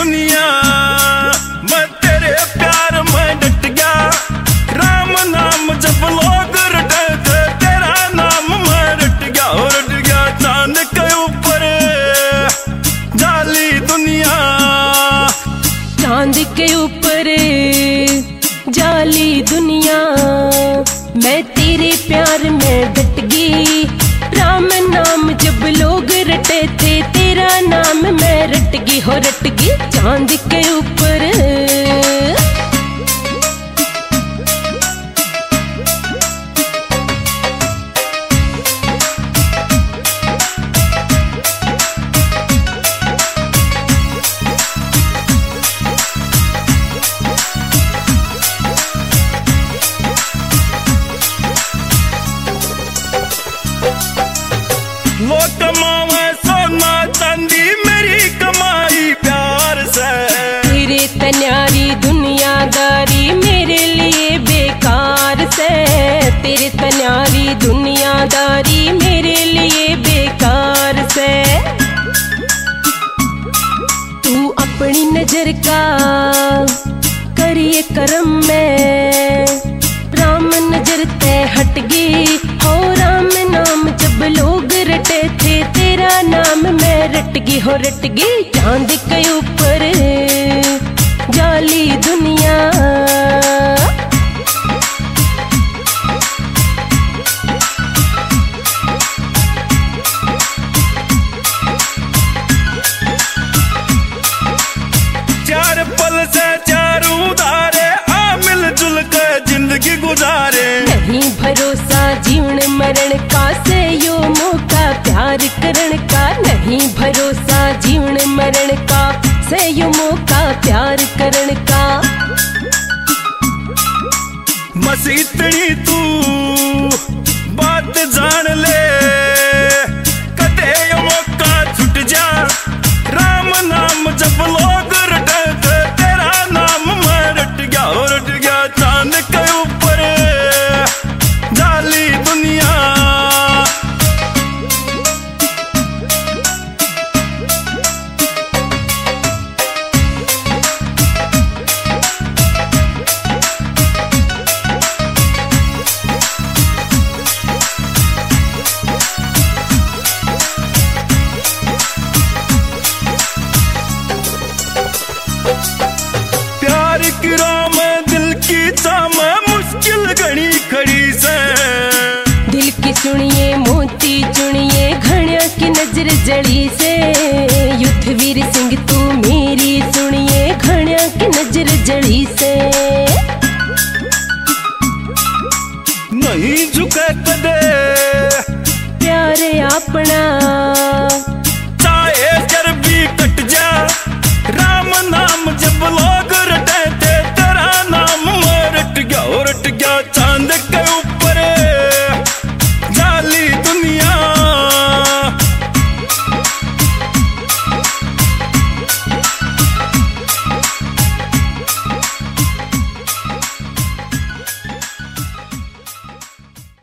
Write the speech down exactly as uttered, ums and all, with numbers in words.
दुनिया मैं तेरे प्यार में डट गया। राम नाम जब लोग रटे थे तेरा नाम मैं रट गया और रट गया। चांद के ऊपर जाली दुनिया, चांद के ऊपर जाली दुनिया, मैं तेरे प्यार में डट गई। राम नाम जब लोग रटे थे तेरा नाम मैं रट गई हो रट गई चांद के ऊपर। लोग कमावे सोना चांदी मेरी कमाई प्यार से। तेरे तन्यारी दुनियादारी मेरे लिए बेकार से। तेरे तन्यारी दुनियादारी मेरे लिए बेकार से। तू अपनी नजर का करिए करम में, राम नजर ते हट गई हो। राम नाम जब लोग रटे थे तेरा नाम मैं रट गई हो रट गई चांद के ऊपर जाली दुनिया। चार पल से चार उधारे आ मिलजुल के जिंदगी गुजारे। नहीं भरोसा जीवन मरण का से यो मौका प्यार करण का। नहीं भरोसा जीवन मरण का से यो मौका प्यार करण का। बस इतनी तू बात जान ले कदे यो मौका छुट जा। राम नाम जब लोग रटे थे तेरा नाम मैं रट गया और रट गया चांद के ऊपर जाली दुनिया। प्यार की राह में दिल की चाह में मुश्किल घड़ी खड़ी से। दिल की सुनिए मोती चुनिए घड़िया की नजर जड़ी से। युद्धवीर सिंह तू मेरी सुनिए घड़िया की नजर जड़ी से। नहीं झुके कदे प्यारे अपना चाहे जर भी कट जा। राम नाम जब लो